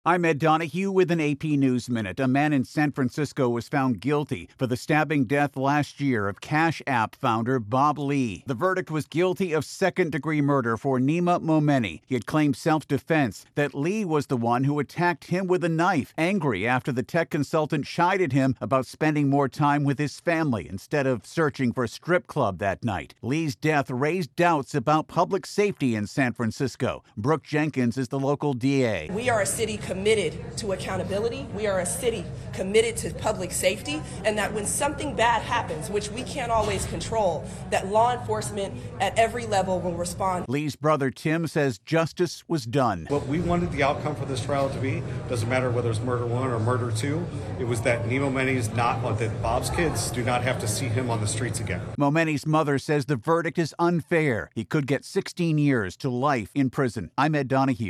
I'm Ed Donahue with an AP News Minute. A man in San Francisco was found guilty for the stabbing death last year of Cash App founder Bob Lee. The verdict was guilty of second-degree murder for Nima Momeni. He had claimed self-defense that Lee was the one who attacked him with a knife, angry after the tech consultant chided him about spending more time with his family instead of searching for a strip club that night. Lee's death raised doubts about public safety in San Francisco. Brooke Jenkins is the local DA. We are a city committed to accountability. We are a city committed to public safety, and that when something bad happens, which we can't always control, that law enforcement at every level will respond. Lee's brother Tim says justice was done. What we wanted the outcome for this trial to be, doesn't matter whether it's murder one or murder two, it was that Nima Momeni's that Bob's kids do not have to see him on the streets again. Momeni's mother says the verdict is unfair. He could get 16 years to life in prison. I'm Ed Donahue.